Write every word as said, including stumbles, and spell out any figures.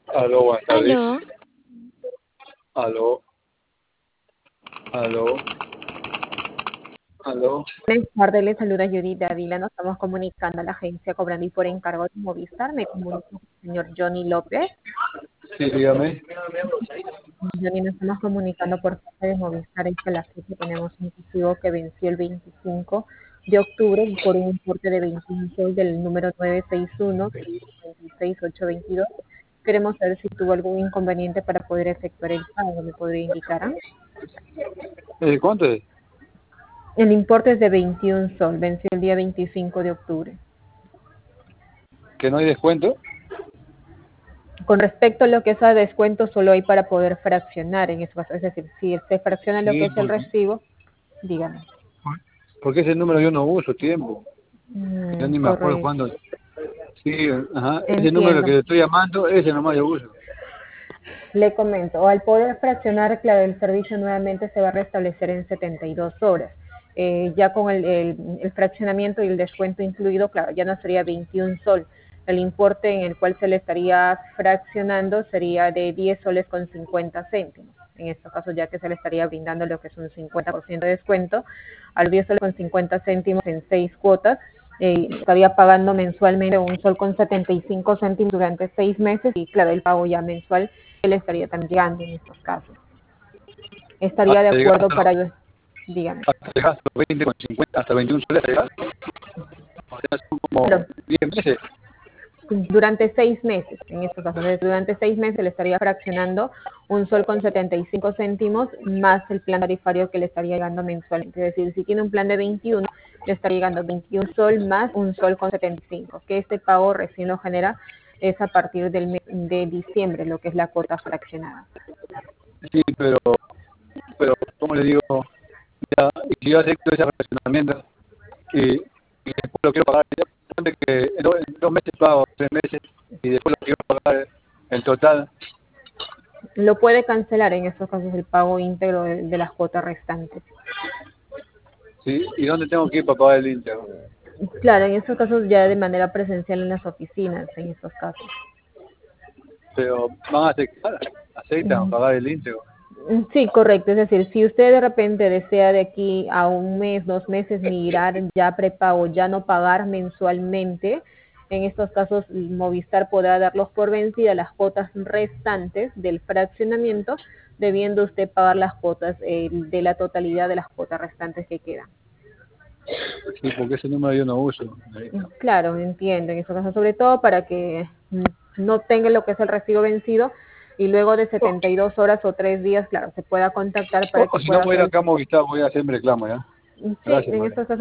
Aló, buenas tardes. Aló, Aló, aló, aló. Buenas tardes, le saluda Judy Dávila. Nos estamos comunicando a la agencia cobrando y por encargo de Movistar. Me comunico con el señor Johnny López. Sí, dígame. Johnny, nos estamos comunicando por parte de Movistar. Es que la fecha tenemos un recibo que venció el veinticinco de octubre por un importe de veintiún sol del número nueve seis uno dos seis ocho dos dos. Queremos saber si tuvo algún inconveniente para poder efectuar el pago. ¿Me podría indicar? ah? Eh, ¿Cuánto es? El importe es de veintiún sol. Venció el día veinticinco de octubre. ¿Que no hay descuento? Con respecto a lo que es a descuento, solo hay para poder fraccionar en eso. Es decir, si se fracciona lo que Sí, es el porque, recibo, dígame. porque ese número yo no uso tiempo. Ya Mm, ni me acuerdo correcto. cuándo. Sí, ajá. Ese número Entiendo. que estoy llamando, ese nomás yo uso. Le comento, al poder fraccionar, claro, el servicio nuevamente se va a restablecer en setenta y dos horas. Eh, ya con el, el, el fraccionamiento y el descuento incluido, claro, ya no sería veintiún sol. El importe en el cual se le estaría fraccionando sería de diez soles con cincuenta céntimos. En estos casos, ya que se le estaría brindando lo que es un cincuenta por ciento de descuento, a los diez soles con cincuenta céntimos en seis cuotas, eh, estaría pagando mensualmente un sol con setenta y cinco céntimos durante seis meses y claro, el pago ya mensual le estaría también llegando en estos casos. Estaría de Hasta llegar acuerdo hasta, para yo, dígame. hasta llegar hasta los veinte con cincuenta, hasta veintiún soles. ¿Llegar? O sea, son como Claro, diez meses. durante seis meses, en estos casos, durante seis meses le estaría fraccionando un sol con setenta y cinco céntimos más el plan tarifario que le estaría llegando mensualmente. Es decir, si tiene un plan de veintiuno, le estaría llegando veintiún sol más un sol con setenta y cinco, que este pago recién lo genera es a partir del mes de diciembre, lo que es la cuota fraccionada. Sí, pero, pero, ¿cómo le digo? Ya, y si yo acepto ese fraccionamiento y, y después lo quiero pagar, ya, ponte que en dos, en dos meses pago, tres meses, y después lo quiero pagar el total. Lo puede cancelar en estos casos el pago íntegro de, de las cuotas restantes. ¿Sí? ¿Y dónde tengo que ir para pagar el íntegro? Claro, en estos casos ya de manera presencial en las oficinas, en estos casos. Pero van a aceptar, aceptan Mm, pagar el íntegro. Sí, correcto. Es decir, si usted de repente desea de aquí a un mes, dos meses migrar ya prepago, ya no pagar mensualmente, en estos casos Movistar podrá darlos por vencida las cuotas restantes del fraccionamiento, debiendo usted pagar las cuotas eh, de la totalidad de las cuotas restantes que quedan. Sí, porque ese número yo no uso. Ahorita. Claro, entiendo, en estos casos, sobre todo para que mm, no tenga lo que es el recibo vencido y luego de setenta y dos horas o tres días, claro, se pueda contactar O, para o que si no pueda voy a ir hacer, acá a Movistar, voy a hacer mi reclamo, ¿ya? sí, Gracias, en madre. estos casos